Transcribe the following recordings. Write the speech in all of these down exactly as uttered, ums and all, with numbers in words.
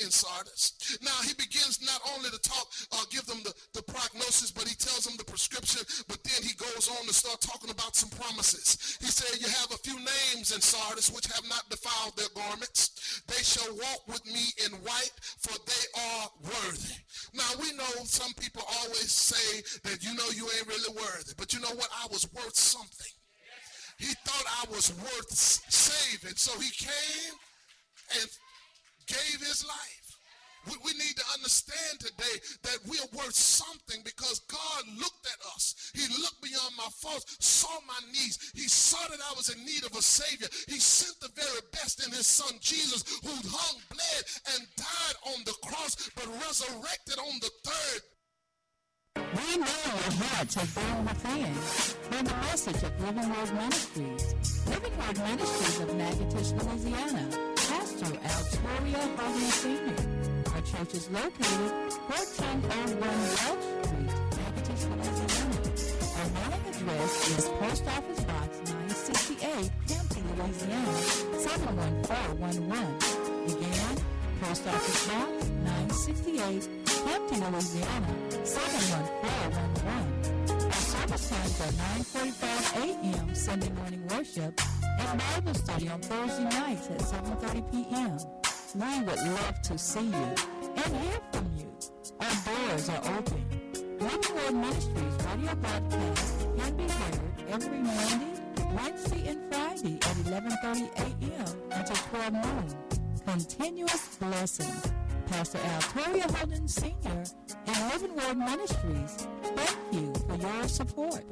in Sardis. Now he begins not only to talk, uh, give them the, the prognosis, but he tells them the prescription, but then he goes on to start talking about some promises. He said, you have a few names in Sardis which have not defiled their garments. They shall walk with me in white, for they are worthy. Now we know some people always say that, you know, you ain't really worthy, but you know what? I was worth something. He thought I was worth saving, so he came and gave his life. We, we need to understand today that we are worth something because God looked at us. He looked beyond my faults, saw my needs. He saw that I was in need of a Savior. He sent the very best in his son Jesus, who hung, bled, and died on the cross, but resurrected on the third. We know your hearts have been within. Hear the message of Living Word Ministries. Living Word Ministries of Natchitoches, Louisiana. Pastor Altoria Hogan Senior Our church is located fourteen oh one Welch Street, Natchitoches, Louisiana. Our mailing address is Post Office Box nine sixty-eight, Hampton, Louisiana, seven one four one one. Again, Post Office Box nine sixty-eight, Hampton, Louisiana, seven one four one one. Our service times are nine forty-five a.m. Sunday morning worship and Bible study on Thursday nights at seven thirty p.m. We would love to see you and hear from you. Our doors are open. Living Word Ministries radio broadcast can be heard every Monday, Wednesday, and Friday at eleven thirty a.m. until twelve noon. Continuous blessings. Pastor Altoria Holden Senior and Living Word Ministries, thank you for your support.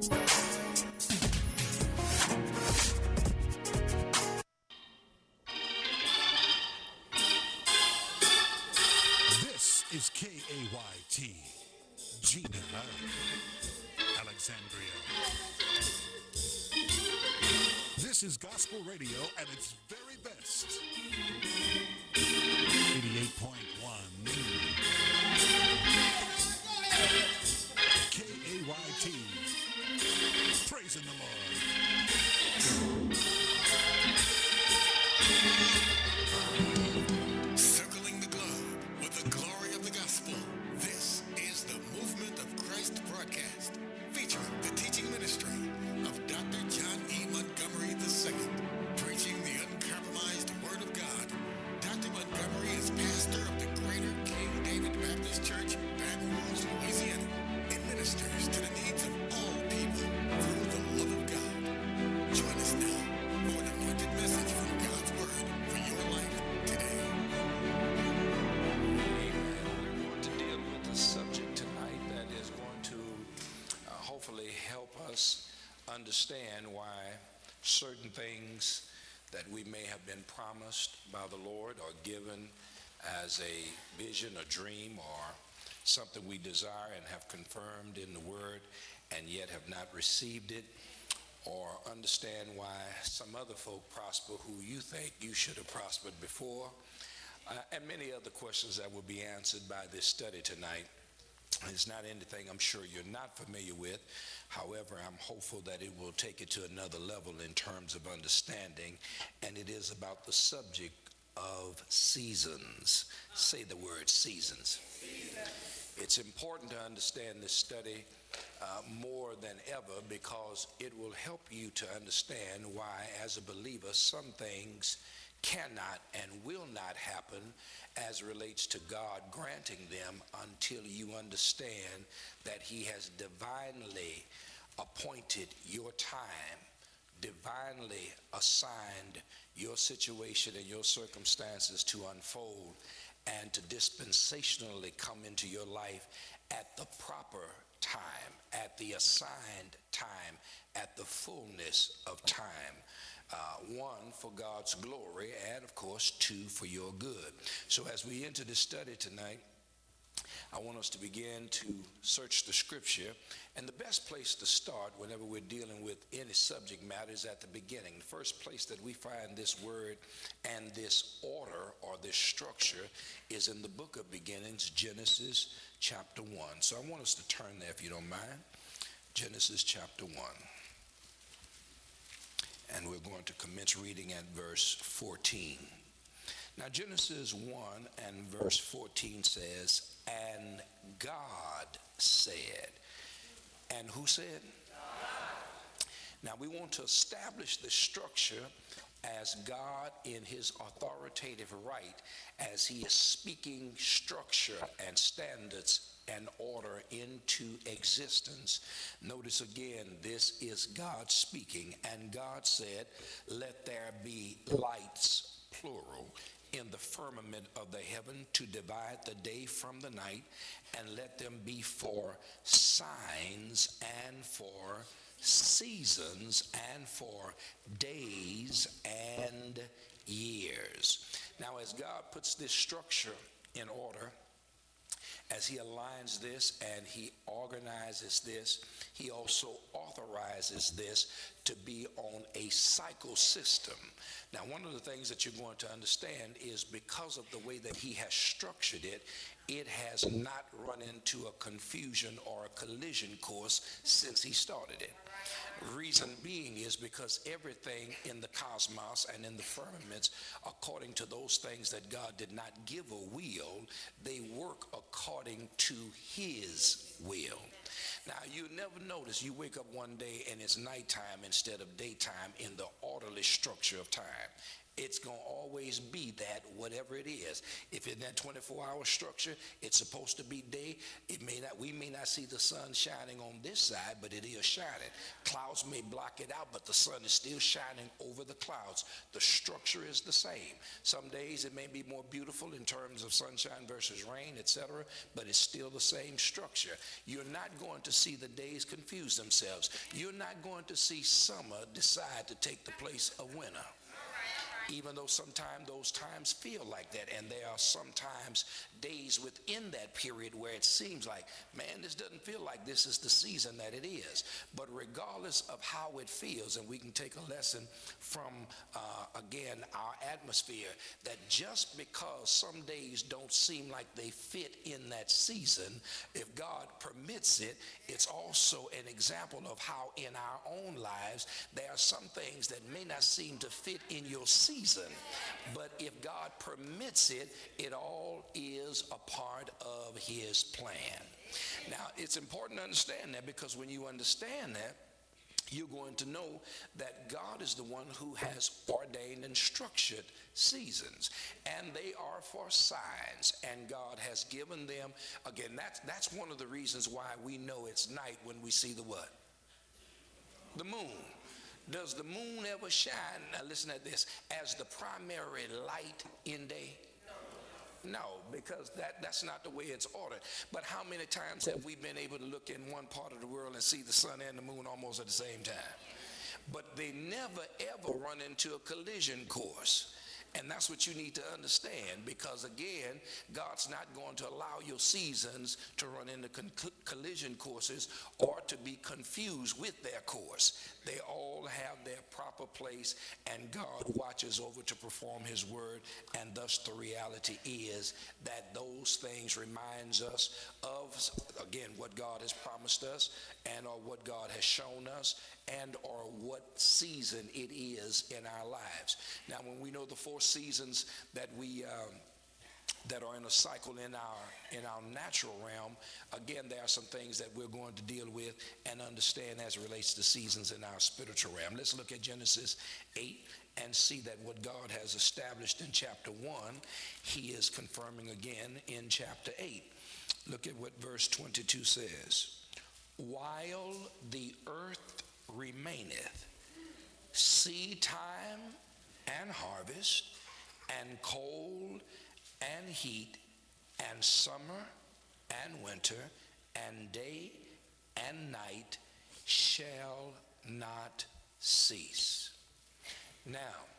This is K A Y T, Gina, Alexandria. This is gospel radio at its very best. eighty-eight point one K A Y T, praising the Lord. Circling the globe with the glory of the gospel. This is the Movement of Christ broadcast, featuring the teaching ministry of Doctor John E. Montgomery the Second, preaching the uncompromised Word of God. Doctor Montgomery is pastor of the Greater King David Baptist Church, Baton Rouge, Louisiana, and ministers to the needs of all people through the love of God. Join us now for an anointed message from God's Word for your life today. Amen. We're going to deal with a subject tonight that is going to uh, hopefully help us understand why certain things that we may have been promised by the Lord or given as a vision, a dream, or something we desire and have confirmed in the Word and yet have not received it, or understand why some other folk prosper who you think you should have prospered before, uh, and many other questions that will be answered by this study tonight. It's not anything I'm sure you're not familiar with. However, I'm hopeful that it will take it to another level in terms of understanding, and it is about the subject of seasons. Say the word seasons. It's important to understand this study uh, more than ever because it will help you to understand why, as a believer, some things cannot and will not happen as relates to God granting them until you understand that he has divinely appointed your time, divinely assigned your situation and your circumstances to unfold and to dispensationally come into your life at the proper time, at the assigned time, at the fullness of time. Uh, one, for God's glory, and of course, two, for your good. So as we enter this study tonight, I want us to begin to search the scripture. And the best place to start whenever we're dealing with any subject matter is at the beginning. The first place that we find this word and this order or this structure is in the book of beginnings, Genesis chapter one. So I want us to turn there if you don't mind. Genesis chapter one. And we're going to commence reading at verse fourteen. Now, Genesis one and verse fourteen says, and God said. And who said? Now, we want to establish the structure as God in his authoritative right, as he is speaking structure and standards and order into existence. Notice again, this is God speaking. And God said, let there be lights, plural, in the firmament of the heaven to divide the day from the night, and let them be for signs and for seasons and for days and years. Now, as God puts this structure in order, as he aligns this and he organizes this, he also authorizes this to be on a cycle system. Now, one of the things that you're going to understand is because of the way that he has structured it, it has not run into a confusion or a collision course since he started it. Reason being is because everything in the cosmos and in the firmaments, according to those things that God did not give a will, they work according to his will. Now, you never notice you wake up one day and it's nighttime instead of daytime in the orderly structure of time. It's going to always be that, whatever it is. If in that twenty-four hour structure, it's supposed to be day. It may not, we may not see the sun shining on this side, but it is shining. Clouds may block it out, but the sun is still shining over the clouds. The structure is the same. Some days it may be more beautiful in terms of sunshine versus rain, et cetera, but it's still the same structure. You're not going to see the days confuse themselves. You're not going to see summer decide to take the place of winter. Even though sometimes those times feel like that, and there are sometimes days within that period where it seems like, man, this doesn't feel like this is the season that it is. But regardless of how it feels, and we can take a lesson from, uh, again, our atmosphere, that just because some days don't seem like they fit in that season, if God permits it, it's also an example of how in our own lives, there are some things that may not seem to fit in your season. Season, but if God permits it, it all is a part of his plan. Now, it's important to understand that, because when you understand that, you're going to know that God is the one who has ordained and structured seasons, and they are for signs, and God has given them, again, that's, that's one of the reasons why we know it's night when we see the what? The moon. Does the moon ever shine, now listen to this, as the primary light in day? No, because that, that's not the way it's ordered. But how many times have we been able to look in one part of the world and see the sun and the moon almost at the same time? But they never ever run into a collision course. And that's what you need to understand, because again, God's not going to allow your seasons to run into con- collision courses or to be confused with their course. They all have their proper place, and God watches over to perform his word. And thus the reality is that those things reminds us of, again, what God has promised us, and or what God has shown us, and or what season it is in our lives. Now, when we know the four seasons that we um, that are in a cycle in our in our natural realm, again, there are some things that we're going to deal with and understand as it relates to seasons in our spiritual realm. Let's look at Genesis eight and see that what God has established in chapter one, he is confirming again in chapter eight. Look at what verse twenty-two says. While the earth remaineth, seed time and harvest, and cold and heat, and summer and winter, and day and night shall not cease. Now,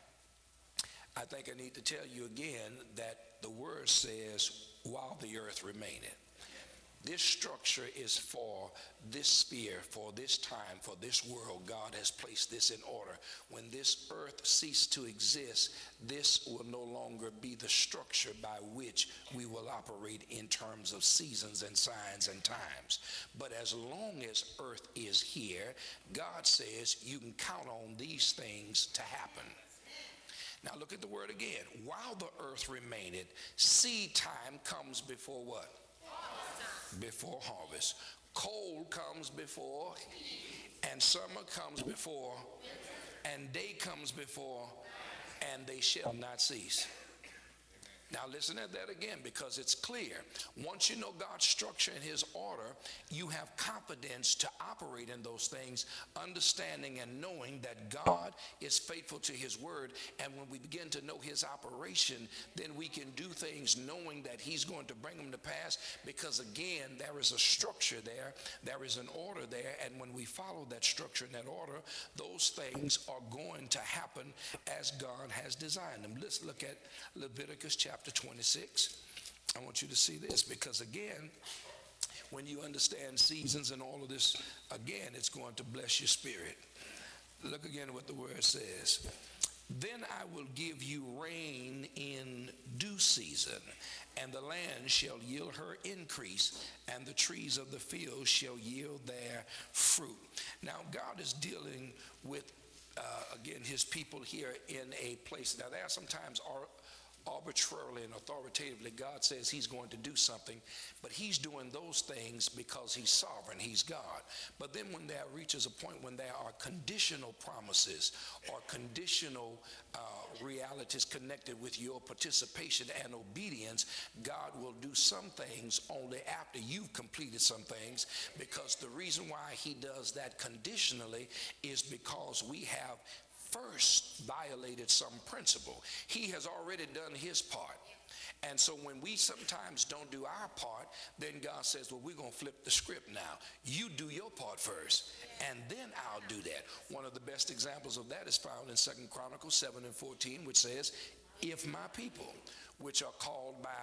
I think I need to tell you again that the word says, while the earth remaineth. This structure is for this sphere, for this time, for this world. God has placed this in order. When this earth ceases to exist, this will no longer be the structure by which we will operate in terms of seasons and signs and times. But as long as earth is here, God says you can count on these things to happen. Now look at the word again. While the earth remaineth, seed time comes before what? Harvest. Before harvest. Cold comes before, and summer comes before, and day comes before, and they shall not cease. Now listen at that again, because it's clear. Once you know God's structure and his order, you have confidence to operate in those things, understanding and knowing that God is faithful to his word. And when we begin to know his operation, then we can do things knowing that he's going to bring them to pass, because again, there is a structure there, there is an order there, and when we follow that structure and that order, those things are going to happen as God has designed them. Let's look at Leviticus chapter twenty-six. I want you to see this, because again, when you understand seasons and all of this, again, it's going to bless your spirit. Look again at what the word says. Then I will give you rain in due season, and the land shall yield her increase, and the trees of the field shall yield their fruit. Now God is dealing with uh, again his people here in a place. Now there are sometimes are arbitrarily and authoritatively, God says he's going to do something, but he's doing those things because he's sovereign, he's God. But then when there reaches a point when there are conditional promises or conditional uh, realities connected with your participation and obedience, God will do some things only after you've completed some things, because the reason why he does that conditionally is because we have first violated some principle. He has already done his part. And so when we sometimes don't do our part, then God says, well, we're going to flip the script now. You do your part first, and then I'll do that. One of the best examples of that is found in Second Chronicles seven and fourteen, which says, if my people, which are called by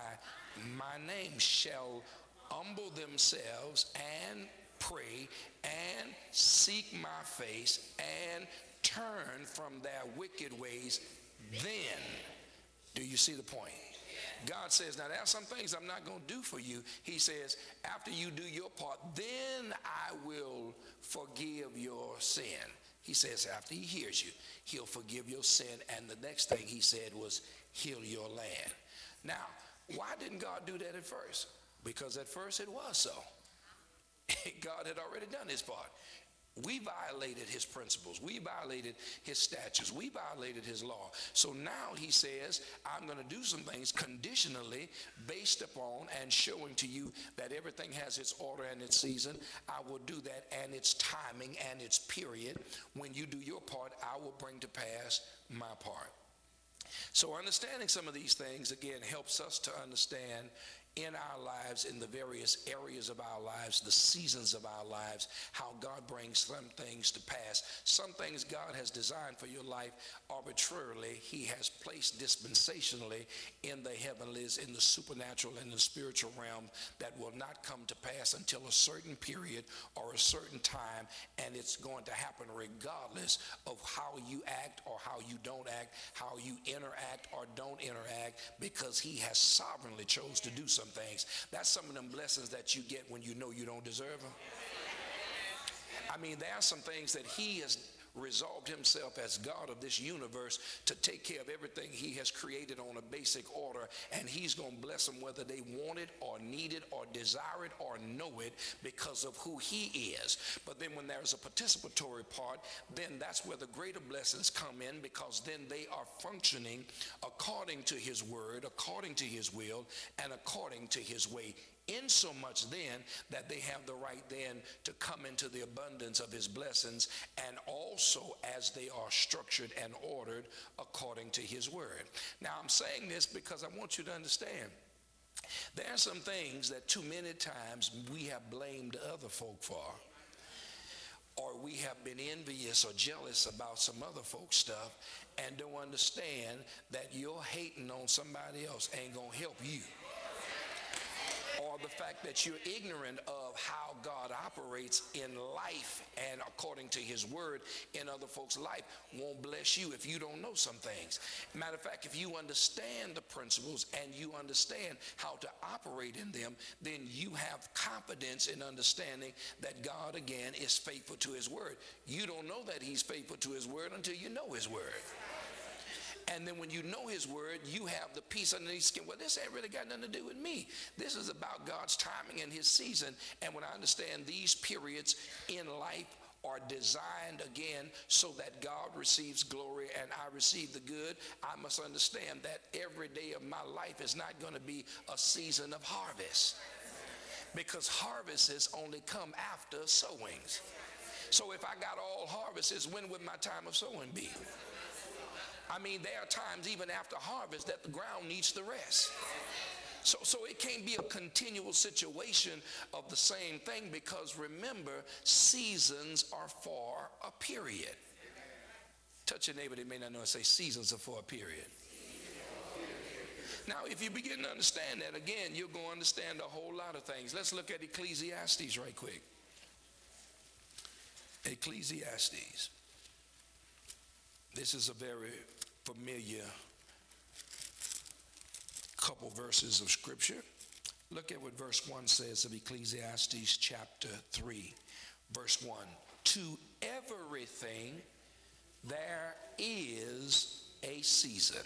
my name, shall humble themselves and pray and seek my face and turn from their wicked ways, then, do you see the point? God says, now there are some things I'm not going to do for you. He says, after you do your part, then I will forgive your sin. He says, after he hears you, he'll forgive your sin. And the next thing he said was, heal your land. Now, why didn't God do that at first? Because at first it was so. God had already done his part. We violated his principles. We violated his statutes. We violated his law. So now he says, I'm going to do some things conditionally based upon and showing to you that everything has its order and its season. I will do that, and its timing and its period. When you do your part, I will bring to pass my part. So understanding some of these things, again, helps us to understand in our lives, in the various areas of our lives, the seasons of our lives, how God brings some things to pass. Some things God has designed for your life arbitrarily, he has placed dispensationally in the heavenlies, in the supernatural and the spiritual realm, that will not come to pass until a certain period or a certain time, and it's going to happen regardless of how you act or how you don't act, how you interact or don't interact, because he has sovereignly chose to do something. Some things. That's some of them blessings that you get when you know you don't deserve them. I mean, there are some things that he has resolved himself as God of this universe to take care of everything he has created on a basic order, and he's going to bless them whether they want it or need it or desire it or know it, because of who he is. But then when there's a participatory part, then that's where the greater blessings come in, because then they are functioning according to his word, according to his will, and according to his way. In so much then that they have the right then to come into the abundance of his blessings, and also as they are structured and ordered according to his word. Now I'm saying this because I want you to understand there are some things that too many times we have blamed other folk for, or we have been envious or jealous about some other folks' stuff, and don't understand that your hating on somebody else ain't gonna help you. Or the fact that you're ignorant of how God operates in life and according to his word in other folks' life won't bless you if you don't know some things. Matter of fact, if you understand the principles and you understand how to operate in them, then you have confidence in understanding that God, again, is faithful to his word. You don't know that he's faithful to his word until you know his word. And then when you know his word, you have the peace underneath skin. Well, this ain't really got nothing to do with me. This is about God's timing and his season. And when I understand these periods in life are designed again so that God receives glory and I receive the good, I must understand that every day of my life is not going to be a season of harvest, because harvests only come after sowings. So if I got all harvests, when would my time of sowing be? I mean, there are times even after harvest that the ground needs to rest. So, so it can't be a continual situation of the same thing, because remember, seasons are for a period. Touch your neighbor, they may not know, and say seasons are for a period. Now, if you begin to understand that, again, you're going to understand a whole lot of things. Let's look at Ecclesiastes right quick. Ecclesiastes. This is a very familiar couple verses of scripture. Look at what verse one says of Ecclesiastes chapter three, verse one. To everything there is a season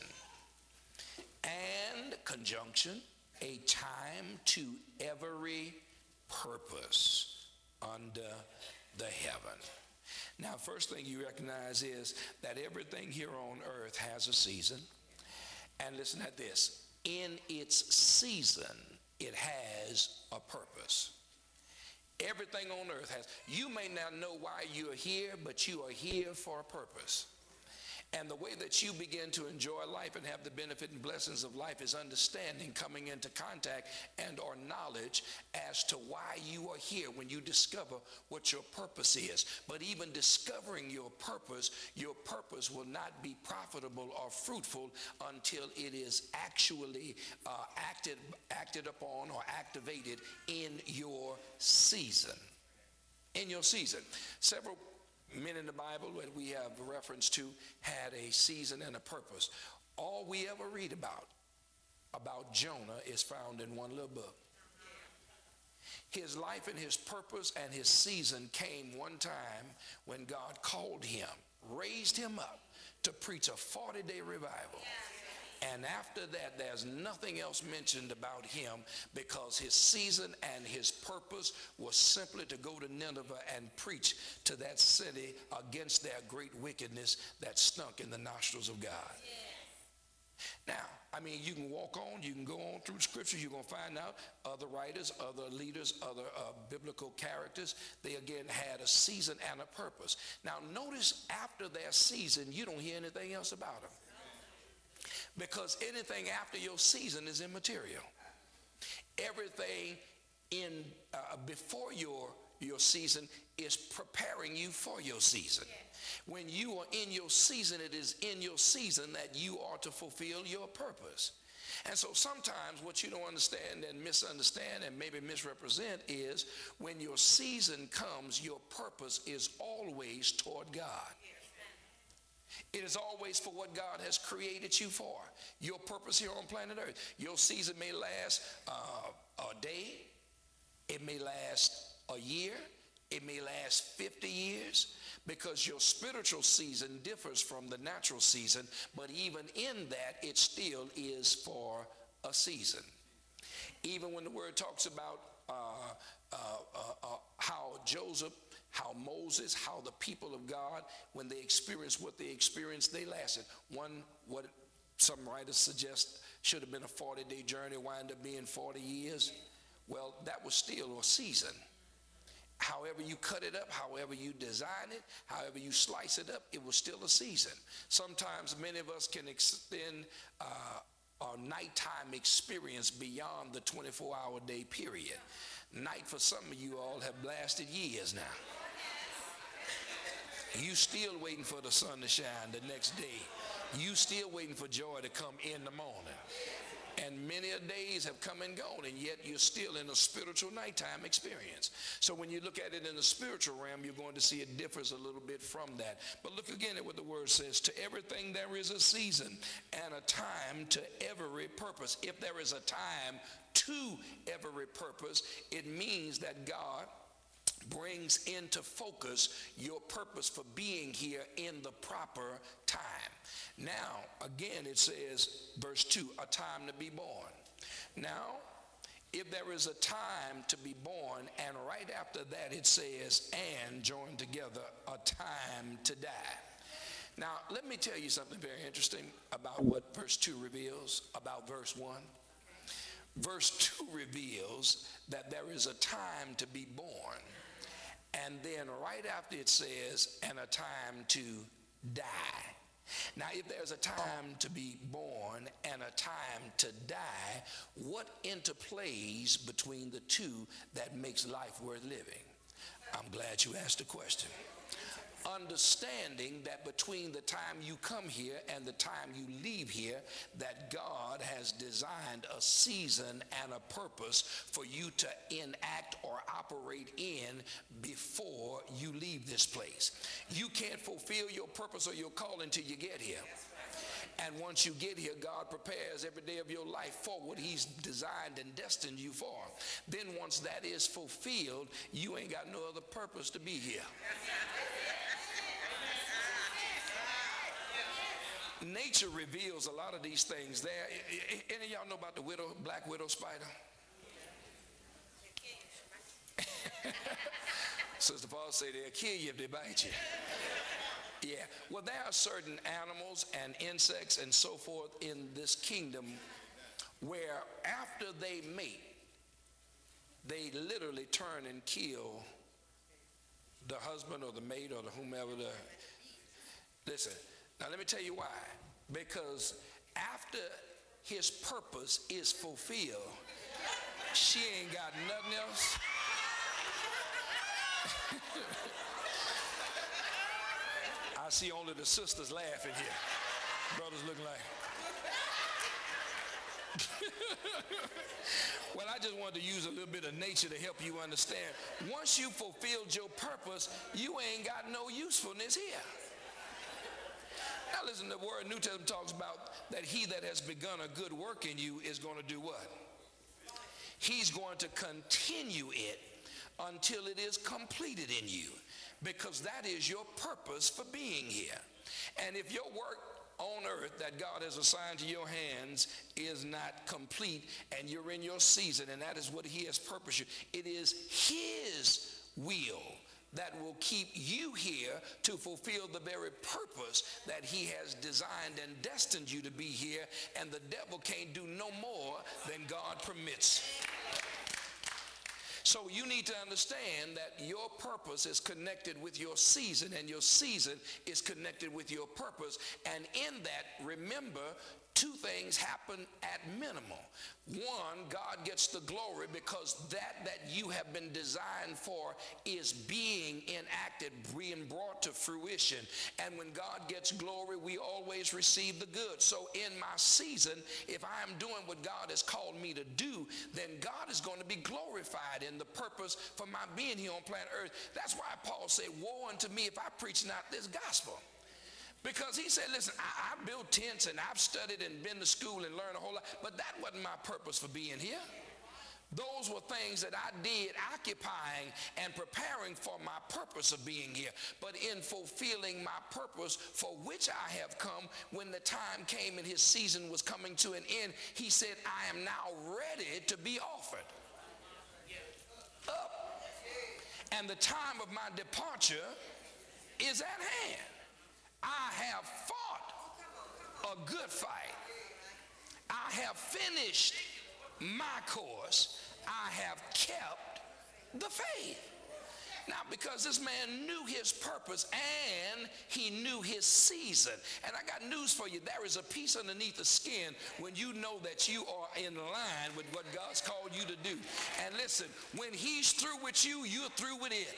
and conjunction, a time to every purpose under the heaven. Now, first thing you recognize is that everything here on earth has a season. And listen at this. In its season, it has a purpose. Everything on earth has. You may not know why you're here, but you are here for a purpose. And the way that you begin to enjoy life and have the benefit and blessings of life is understanding, coming into contact and or knowledge as to why you are here, when you discover what your purpose is. But even discovering your purpose, your purpose will not be profitable or fruitful until it is actually uh, acted, acted upon or activated in your season. In your season. Several men in the Bible that we have reference to had a season and a purpose. All we ever read about, about Jonah, is found in one little book. His life and his purpose and his season came one time when God called him, raised him up to preach a forty-day revival. And after that, there's nothing else mentioned about him, because his season and his purpose was simply to go to Nineveh and preach to that city against their great wickedness that stunk in the nostrils of God. Yeah. Now, I mean, you can walk on, you can go on through scripture, you're going to find out other writers, other leaders, other uh, biblical characters, they again had a season and a purpose. Now, notice after their season, you don't hear anything else about them. Because anything after your season is immaterial. Everything in uh, before your your season is preparing you for your season. When you are in your season, it is in your season that you are to fulfill your purpose. And so sometimes what you don't understand and misunderstand and maybe misrepresent is when your season comes, your purpose is always toward God. It is always for what God has created you for. Your purpose here on planet Earth. Your season may last uh, a day. It may last a year. It may last fifty years, because your spiritual season differs from the natural season. But even in that, it still is for a season. Even when the word talks about uh, uh, uh, uh, how Joseph, how Moses, how the people of God, when they experienced what they experienced, they lasted. One, what some writers suggest should have been a forty-day journey, wind up being forty years. Well, that was still a season. However you cut it up, however you design it, however you slice it up, it was still a season. Sometimes many of us can extend uh, our nighttime experience beyond the twenty-four hour day period. Night for some of you all have lasted years now. You still waiting for the sun to shine the next day. You still waiting for joy to come in the morning. And many a days have come and gone, and yet you're still in a spiritual nighttime experience. So when you look at it in the spiritual realm, you're going to see it differs a little bit from that. But look again at what the word says. To everything there is a season and a time to every purpose. If there is a time to every purpose, it means that God brings into focus your purpose for being here in the proper time. Now, again, it says, verse two, a time to be born. Now, if there is a time to be born, and right after that it says, and joined together, a time to die. Now, let me tell you something very interesting about what verse two reveals about verse one. Verse two reveals that there is a time to be born, and then right after it says, and a time to die. Now, if there's a time to be born and a time to die, what interplays between the two that makes life worth living? I'm glad you asked the question. Understanding that between the time you come here and the time you leave here, that God has designed a season and a purpose for you to enact or operate in before you leave this place. You can't fulfill your purpose or your call until you get here. And once you get here, God prepares every day of your life for what he's designed and destined you for. Then once that is fulfilled, you ain't got no other purpose to be here. Nature reveals a lot of these things there. Any of y'all know about the widow, black widow spider? Sister Paul say they'll kill you if they bite you. Yeah, well, there are certain animals and insects and so forth in this kingdom where after they mate, they literally turn and kill the husband or the mate or the whomever. The, listen, now let me tell you why. Because after his purpose is fulfilled, she ain't got nothing else. I see only the sisters laughing here. Brothers looking like. Well, I just wanted to use a little bit of nature to help you understand. Once you fulfilled your purpose, you ain't got no usefulness here. Now listen, the word New Testament talks about that he that has begun a good work in you is going to do what? He's going to continue it until it is completed in you, because that is your purpose for being here. And if your work on earth that God has assigned to your hands is not complete and you're in your season, and that is what he has purposed you, it is his will that will keep you here to fulfill the very purpose that he has designed and destined you to be here, and the devil can't do no more than God permits. So you need to understand that your purpose is connected with your season, and your season is connected with your purpose. And in that, remember, two things happen at minimal. One, God gets the glory because that that you have been designed for is being enacted, being brought to fruition. And when God gets glory, we always receive the good. So in my season, if I am doing what God has called me to do, then God is going to be glorified in the purpose for my being here on planet Earth. That's why Paul said, woe unto me if I preach not this gospel. Because he said, listen, I, I built tents and I've studied and been to school and learned a whole lot, but that wasn't my purpose for being here. Those were things that I did occupying and preparing for my purpose of being here. But in fulfilling my purpose for which I have come, when the time came and his season was coming to an end, he said, I am now ready to be offered up. And the time of my departure is at hand. I have fought a good fight. I have finished my course. I have kept the faith. Now, because this man knew his purpose and he knew his season. And I got news for you. There is a peace underneath the skin when you know that you are in line with what God's called you to do. And listen, when he's through with you, you're through with it.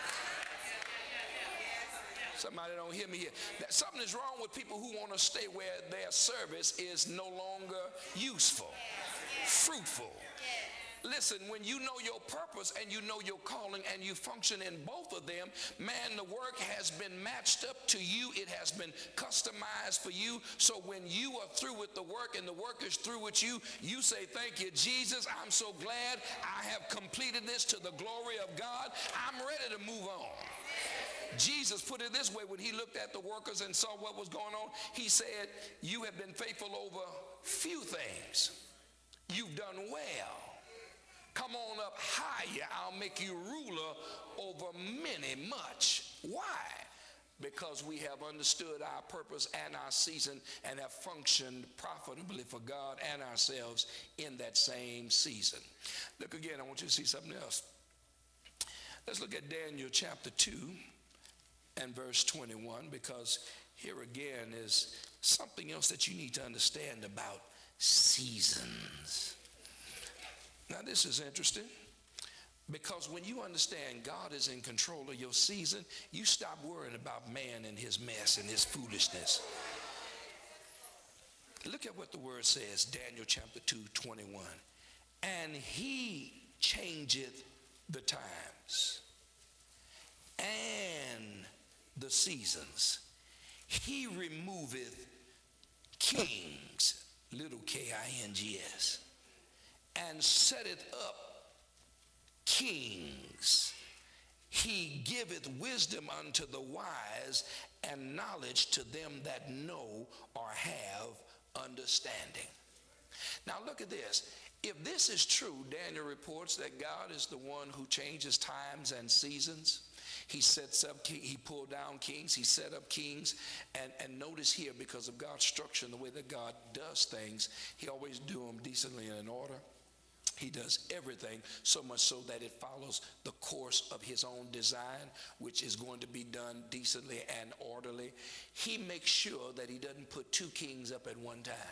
Somebody don't hear me here. That something is wrong with people who want to stay where their service is no longer useful, fruitful, Listen, when you know your purpose and you know your calling and you function in both of them, man, the work has been matched up to you. It has been customized for you. So when you are through with the work and the work is through with you, you say, thank you, Jesus. I'm so glad I have completed this to the glory of God. I'm ready to move on. Jesus put it this way when he looked at the workers and saw what was going on. He said, you have been faithful over few things. You've done well. Come on up higher. I'll make you ruler over many much. Why? Because we have understood our purpose and our season and have functioned profitably for God and ourselves in that same season. Look again, I want you to see something else. Let's look at Daniel chapter two and verse twenty-one, because here again is something else that you need to understand about seasons. Now this is interesting, because when you understand God is in control of your season, you stop worrying about man and his mess and his foolishness. Look at what the word says, Daniel chapter two, twenty-one. And he changeth the times and the seasons. He removeth kings, little K I N G S, and setteth up kings. He giveth wisdom unto the wise and knowledge to them that know or have understanding. Now look at this. If this is true, Daniel reports that God is the one who changes times and seasons. He sets up, he pulled down kings, he set up kings, and, and notice here, because of God's structure and the way that God does things, he always do them decently and in order. He does everything so much so that it follows the course of his own design, which is going to be done decently and orderly. He makes sure that he doesn't put two kings up at one time.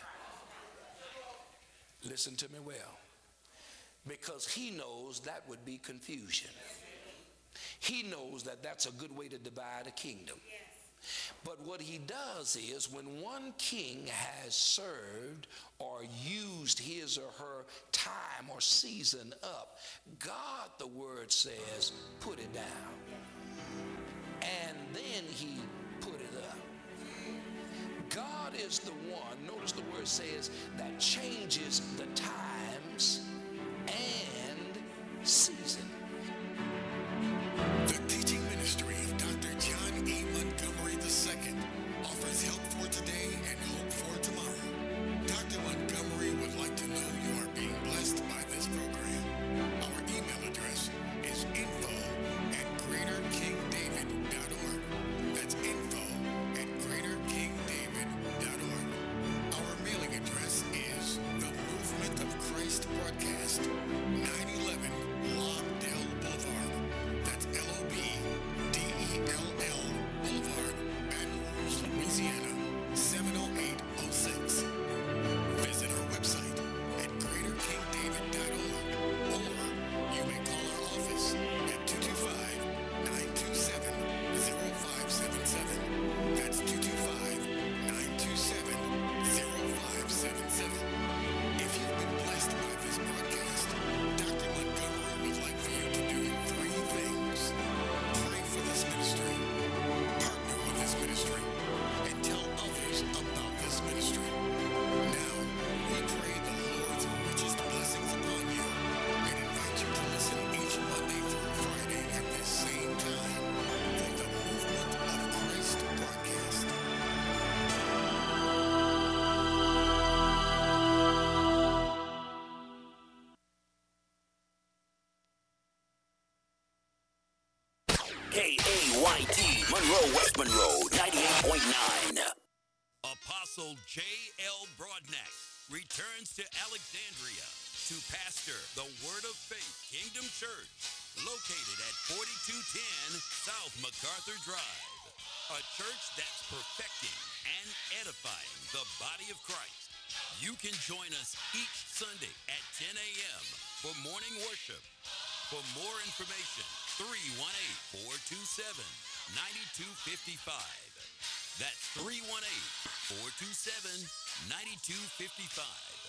Listen to me well, because he knows that would be confusion. He knows that that's a good way to divide a kingdom. But what he does is, when one king has served or used his or her time or season up, God, the word says, put it down. And then he put it up. God is the one, notice the word says, that changes the times and season. The teaching ministry of Doctor John E. Montgomery the Second offers help for today and hope for tomorrow. Doctor Montgomery would like to know you are being blessed by this program. Our email address is info at greater king david dot org. That's info at greater king david dot org. Our mailing address is The Movement of Christ Broadcast, nine eleven Lobdell Boulevard. That's L O B D E L L Boulevard, Baton Rouge, Louisiana, seven oh eight oh six. Visit our website at greater king david dot org, or you may call our office at two two five, nine two seven, zero five seven seven. That's two two five, nine two seven, zero five seven seven. If you've been blessed by this broadcast, Doctor Montgomery would like for you to do three things. Pray for this ministry, partner with this ministry, and tell others about this ministry. Now, we pray the Lord's richest blessings upon you and invite you to listen each Monday through Friday at this same time for the Movement of Christ broadcast. K A Y T, Monroe, West Monroe, ninety-eight point nine. Apostle J L Broadnax returns to Alexandria to pastor the Word of Faith Kingdom Church, located at forty-two ten South MacArthur Drive. A church that's perfecting and edifying the body of Christ. You can join us each Sunday at ten a.m. for morning worship. For more information, three one eight, four two seven, nine two five five. That's three one eight, four two seven, nine two five five.